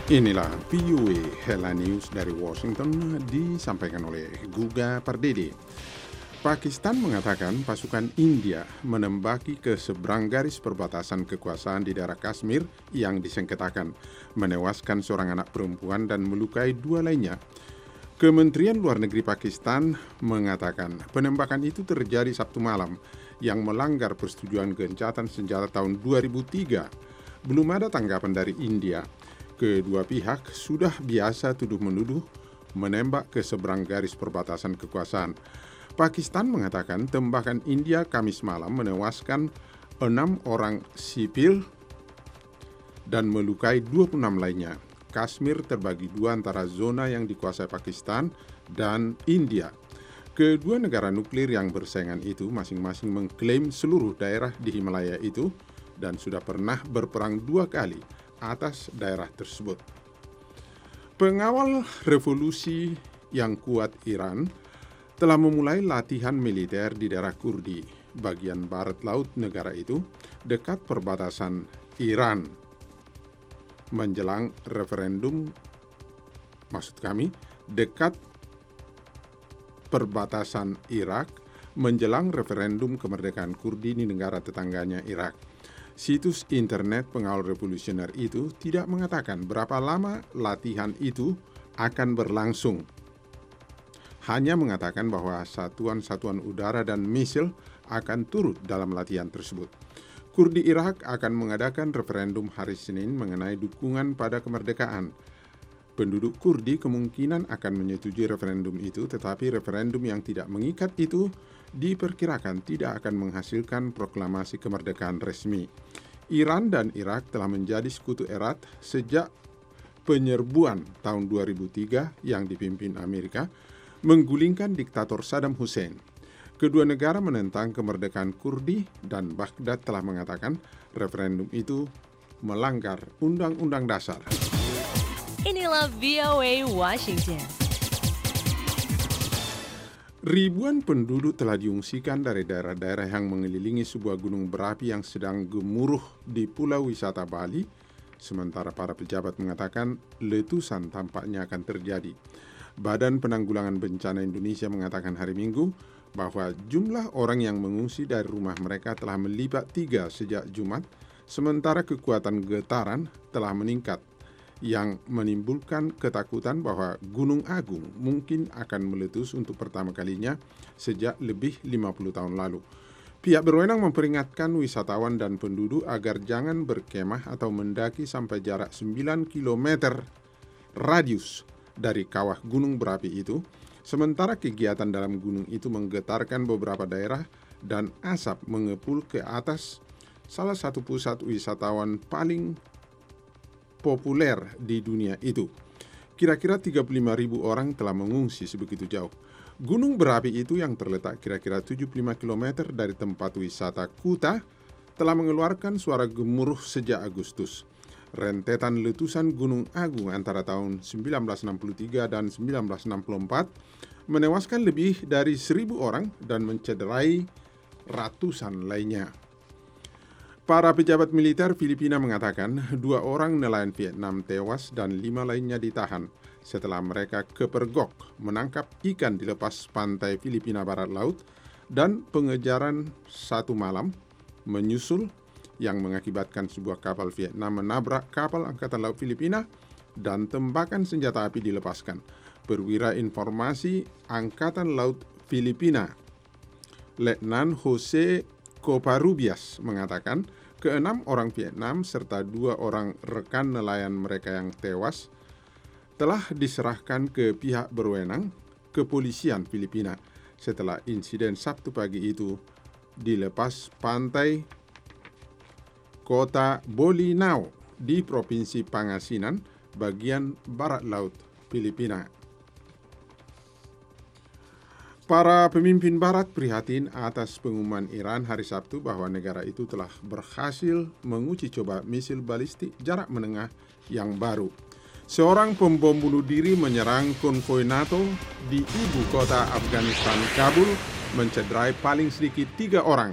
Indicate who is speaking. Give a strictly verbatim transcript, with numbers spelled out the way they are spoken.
Speaker 1: Inilah V O A Headline News dari Washington disampaikan oleh Guga Pardede. Pakistan mengatakan pasukan India menembaki ke seberang garis perbatasan kekuasaan di daerah Kashmir yang disengketakan, menewaskan seorang anak perempuan dan melukai dua lainnya. Kementerian Luar Negeri Pakistan mengatakan penembakan itu terjadi Sabtu malam yang melanggar persetujuan gencatan senjata tahun dua ribu tiga. Belum ada tanggapan dari India. Kedua pihak sudah biasa tuduh-menuduh menembak ke seberang garis perbatasan kekuasaan. Pakistan mengatakan tembakan India Kamis malam menewaskan enam orang sipil dan melukai dua puluh enam lainnya. Kashmir terbagi dua antara zona yang dikuasai Pakistan dan India. Kedua negara nuklir yang bersaingan itu masing-masing mengklaim seluruh daerah di Himalaya itu dan sudah pernah berperang dua kali atas daerah tersebut. Pengawal revolusi yang kuat Iran telah memulai latihan militer di daerah Kurdi, bagian barat laut negara itu, dekat perbatasan Iran. Menjelang referendum, maksud kami, dekat perbatasan Irak, menjelang referendum kemerdekaan Kurdi di negara tetangganya Irak. Situs internet pengawal revolusioner itu tidak mengatakan berapa lama latihan itu akan berlangsung. Hanya mengatakan bahwa satuan-satuan udara dan misil akan turut dalam latihan tersebut. Kurdi Irak akan mengadakan referendum hari Senin mengenai dukungan pada kemerdekaan. Penduduk Kurdi kemungkinan akan menyetujui referendum itu, tetapi referendum yang tidak mengikat itu diperkirakan tidak akan menghasilkan proklamasi kemerdekaan resmi. Iran dan Irak telah menjadi sekutu erat sejak penyerbuan tahun dua ribu tiga yang dipimpin Amerika menggulingkan diktator Saddam Hussein. Kedua negara menentang kemerdekaan Kurdi dan Baghdad telah mengatakan referendum itu melanggar Undang-Undang Dasar.
Speaker 2: Inilah V O A Washington.
Speaker 1: Ribuan penduduk telah diungsikan dari daerah-daerah yang mengelilingi sebuah gunung berapi yang sedang gemuruh di Pulau Wisata Bali, sementara para pejabat mengatakan letusan tampaknya akan terjadi. Badan Penanggulangan Bencana Indonesia mengatakan hari Minggu bahwa jumlah orang yang mengungsi dari rumah mereka telah melipat tiga sejak Jumat, sementara kekuatan getaran telah meningkat, yang menimbulkan ketakutan bahwa Gunung Agung mungkin akan meletus untuk pertama kalinya sejak lebih lima puluh tahun lalu. Pihak berwenang memperingatkan wisatawan dan penduduk agar jangan berkemah atau mendaki sampai jarak sembilan kilometer radius dari kawah gunung berapi itu, sementara kegiatan dalam gunung itu menggetarkan beberapa daerah dan asap mengepul ke atas salah satu pusat wisatawan paling populer di dunia itu. Kira-kira tiga puluh lima ribu orang telah mengungsi sebegitu jauh. Gunung berapi itu yang terletak kira-kira tujuh puluh lima kilometer dari tempat wisata Kuta telah mengeluarkan suara gemuruh sejak Agustus. Rentetan letusan Gunung Agung antara tahun seribu sembilan ratus enam puluh tiga dan seribu sembilan ratus enam puluh empat menewaskan lebih dari seribu orang dan mencederai ratusan lainnya. Para pejabat militer Filipina mengatakan dua orang nelayan Vietnam tewas dan lima lainnya ditahan setelah mereka kepergok menangkap ikan di lepas pantai Filipina Barat Laut dan pengejaran satu malam menyusul yang mengakibatkan sebuah kapal Vietnam menabrak kapal Angkatan Laut Filipina dan tembakan senjata api dilepaskan. Perwira Informasi Angkatan Laut Filipina, Letnan Jose Covarrubias mengatakan keenam orang Vietnam serta dua orang rekan nelayan mereka yang tewas telah diserahkan ke pihak berwenang kepolisian Filipina setelah insiden Sabtu pagi itu di lepas pantai kota Bolinao di Provinsi Pangasinan, bagian barat laut Filipina. Para pemimpin barat prihatin atas pengumuman Iran hari Sabtu bahwa negara itu telah berhasil menguji coba misil balistik jarak menengah yang baru. Seorang pembom bunuh diri menyerang konvoi NATO di ibu kota Afghanistan, Kabul, mencederai paling sedikit tiga orang